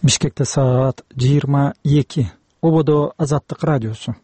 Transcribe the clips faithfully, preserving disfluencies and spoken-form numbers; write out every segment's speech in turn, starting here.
Бишкекте саат жыйырма эки. Ободо Азаттык радиосу.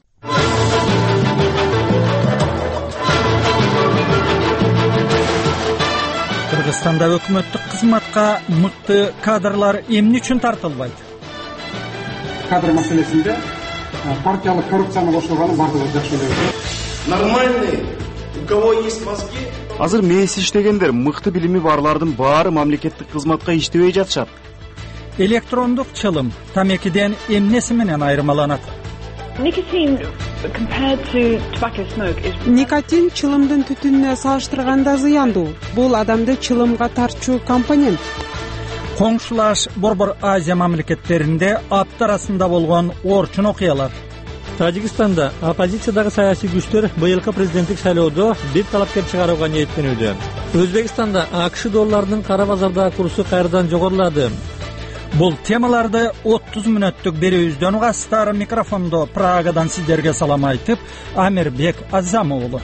Кыргызстанда өкмөттүк кызматка мыкты кадрлар эмне үчүн тартылбайт? Кадр маселесинде партиялык коррупцияны кошулганы бардыгы жакшы эле. Нормальный, у кого есть мозги. Азыр мээси иштегендер, мыкты билими барлардын баары мамлекеттик кызматка иштебей жатышат. Электрондук чылым тамекиден эмнеси менен айырмаланат? Nicotine compared to tobacco smoke is Никотин чылымдын түтүнүнө салыштырганда зыяндуу. Бул адамды чылымга тартчу компонент. Коңшулаш Борбор Азия мамлекеттеринде апта арасында болгон орчун окуялар. Тажикстанда оппозициядагы саясий күчтөр быйылкы президенттик шайлоодо бир талапкер чыгарууга ниеттенүүдө. Өзбекстанда АКШ долларынын кара базардагы курсу кайрадан жогорулады. Бул темаларды отуз мүнөттүк берүүбүздөн угасыздар. Микрофондо Прагадан сиздерге салам айтып, Амирбек Азам уулу.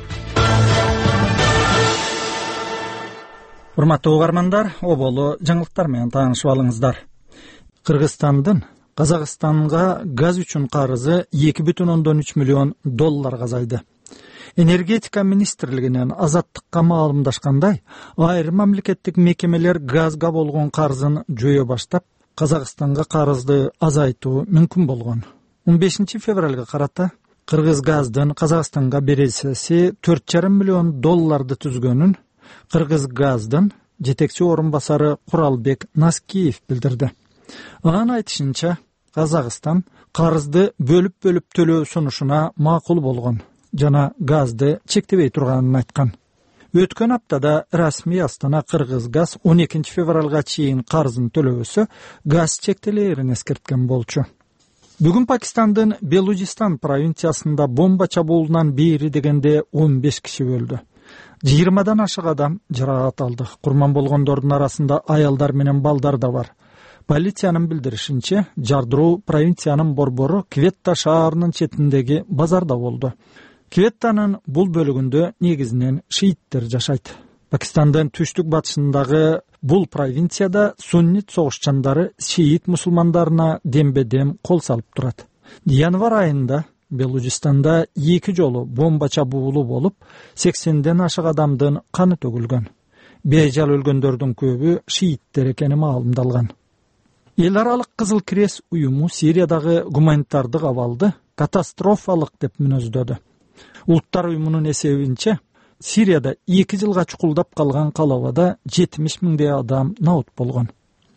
Урматтуу угармандар, оболу жаңылыктар менен таанышып алыңыздар. Кыргызстандын Казакстанга газ үчүн карызы эки бүтүн ондон үч миллион доллар азайды. Энергетика министрлигинен Азаттыкка маалымдашкандай, айрым мамлекеттик мекемелер газга болгон карызын жөө баштап, Казакстанга карызды азайтуу мүмкүн болгон. он бешинчи февралга карата Кыргыз газдын Казакстанга бересеси төрт жарым миллион долларды түзгөнүн Кыргыз газдын жетекчи орун басары Куралбек Наскиев билдирди. Анын айтышынча, Казакстан карызды бөлүп-бөлүп төлөө сунушуна макул болгон жана газды чектебей турганын айткан. Өткөн аптада расмий Астана Кыргыз газ он экинчи февралга чейин карызын төлөбөсө газ чектелерин эскерткен болчу. Бүгүн Пакистандын Белужистан провинциясында бомба чабуулунан бери дегенде он беш киши өлдү. жыйырмадан ашык адам жаракат алды. Курман болгондордун арасында аялдар менен балдар да бар. Полициянын билдиришинче, жардыруу провинциянын борбору Кветта шаарынын четиндеги базарда болду. Кветтанын бул бөлүгүндө негизинен шииттер жашайт. Пакистандын түштүк батышындагы бул провинцияда суннит согушчандары шиит мусулмандарына дембе-дем кол салып турат. Январ айында Белужистанда эки жолу бомба чабуулу болуп, сексенден ашык адамдын каны төгүлгөн. Бейжал өлгөндөрдүн көбү шииттер экени маалымдалган. Эл аралык Кызыл Крест уюму Сириядагы гуманитардык абалды катастрофалык деп мүнөздөдү. Улуттар уюмунун эсебинче, Сирияда эки жылга чукулдап калган калабада жетимиш миңдей адам набут болгон.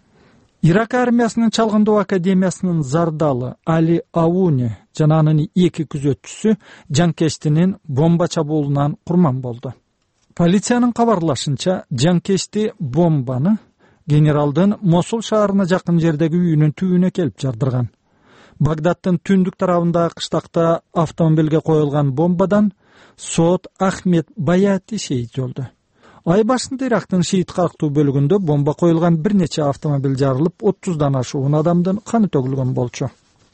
Ирак армиясынын чалгындоо академиясынын зардалы Али Ауни жана анын эки күзөтчүсү жанкештинин бомба чабуулунан курман болду. Полициянын кабарлашынча, жанкешти бомбаны генералдын Мосул шаарына жакын жердеги үйүнүн түбүнө келип жардырган. Багдадтын түндүк тарабындагы кыштакта автомобилге коюлган бомбадан Сот Ахмед Баяти шейит болду. Ай башында Ирактын шиит карктуу бөлүгүндө бомба коюлган бир нече автомобиль жарылып, отуздан ашуун адамдын каны төгүлгөн болчу.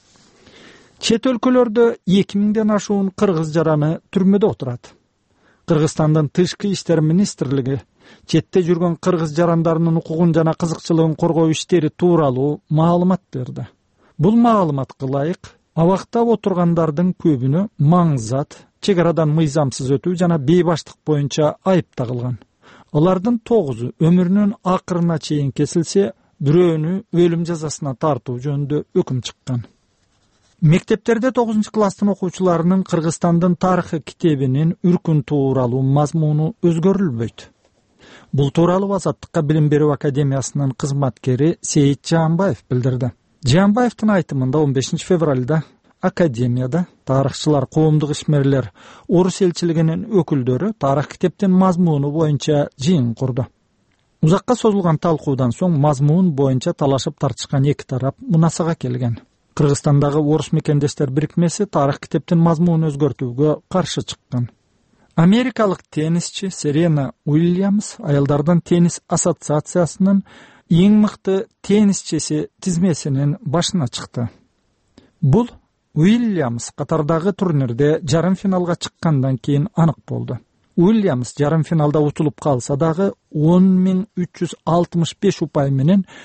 Чет өлкөлөрдө эки миңден ашуун кыргыз жараны түрмөдө отурат. Кыргызстандын тышкы иштер министрлиги четте жүргөн кыргыз жарандарынын укугун жана кызыкчылыгын коргоо иштери тууралуу маалымат берди. Бул маалыматка ылайык, абактап отургандардын көбүнө маңзат, чек арадан мыйзамсыз өтүү жана бейбаштык боюнча айып тагылган. Алардын тогузу өмүрүнүн акырына чейин кесилсе, бирөөнү өлүм жазасына тартуу жөнүндө өкүм чыккан. Мектептерде тогузунчу класстын окуучуларынын Кыргызстандын тарыхы китебинин үркүн тууралуу мазмуну өзгөрүлбөйт. Бул тууралуу Азаттыкка билим берүү академиясынын кызматкери Сейит Жаанбаев билдирди. Жаанбаевдин айтымында он бешинчи февралда академияда тарыхчылар, коомдук ишмерлер, орус элчилигинин өкүлдөрү тарых китептин мазмуну боюнча жыйын курду. Узакка созулган талкуудан соң мазмун боюнча талашып тартышкан эки тарап мунасага келген. Кыргызстандагы орус мекендештер бирикмеси тарых китептин мазмунун өзгөртүүгө каршы чыккан. Америкалык теннисчи Серена Уильямс аялдардын теннис ассоциациясынын эң мыкты теннисчиси тизмесинин башына чыкты. Бул Уильямс катардагы турнирде жарым финалга чыккандан кийин анык болду. Уильямс жарым финалда утулуп калса дагы он миң үч жүз алтымыш беш упай менен